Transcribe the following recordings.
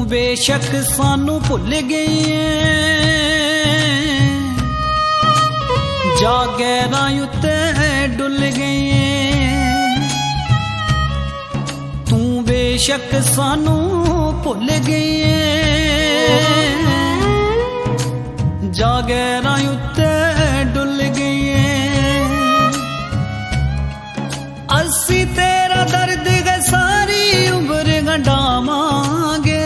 बेशक सानू भुल गई जा गैरां उत्ते डुल गई तू बेशक सानू भुल गई जा गैरां उत्ते डुल गई असी तेरा दर्द गए सारी उम्र गंढावांगे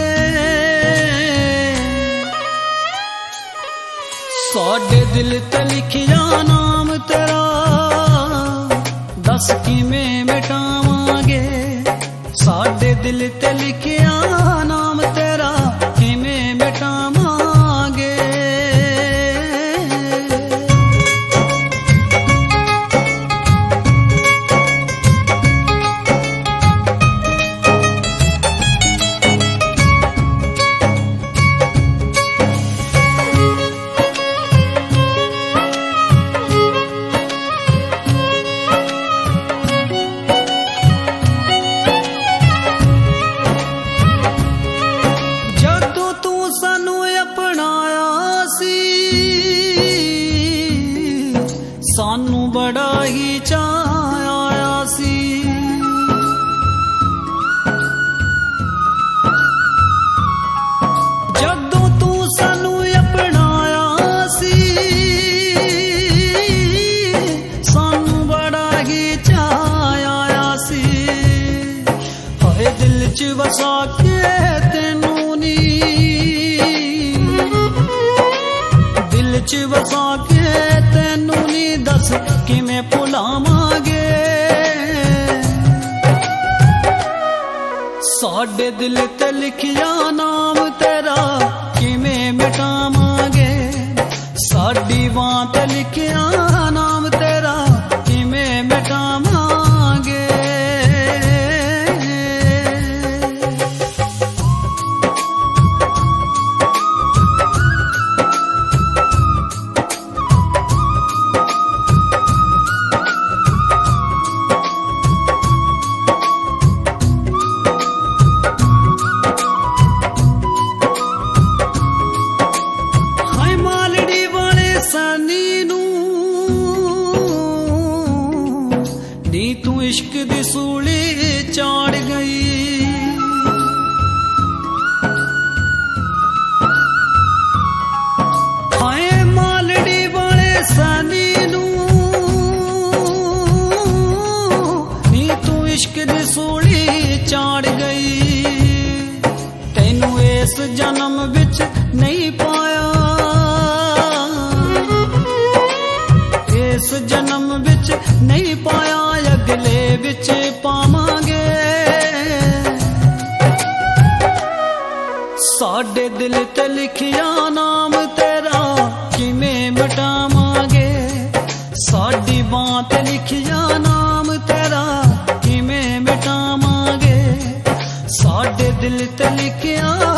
साडे दिल ते लिखिया नाम तेरा दस किवें मिटावांगे साडे दिल ते लिखिया नाम तेरा किवें मिटावांगे सानू बड़ा ही चाऽ आया सी जदों तू सानू अपनाया सी सानू बड़ा ही चाऽ आया सी हाय दिल च वसा के तेनू नी दिल च वसा के तेनू नी दस किवें भुलावांगे साडे दिल ते लिखिया नाम तेरा किवें मिटावांगे साडी बां ते लिखिया नाम तेरा किवें मिटावांगे नी तू इश्क दी सूली चाड़ गई हाय मालड़ी वाले सानी नू नी तू इश्क दी सूली चाड़ गई तैनू इस जन्म विच नहीं पाया इस जन्म विच नहीं पाया अगले विच पावांगे साडे दिल ते लिखिया नाम तेरा किवें मिटावांगे साडी बां ते लिखिया नाम तेरा किवें मिटावांगे साडे दिल ते लिखिया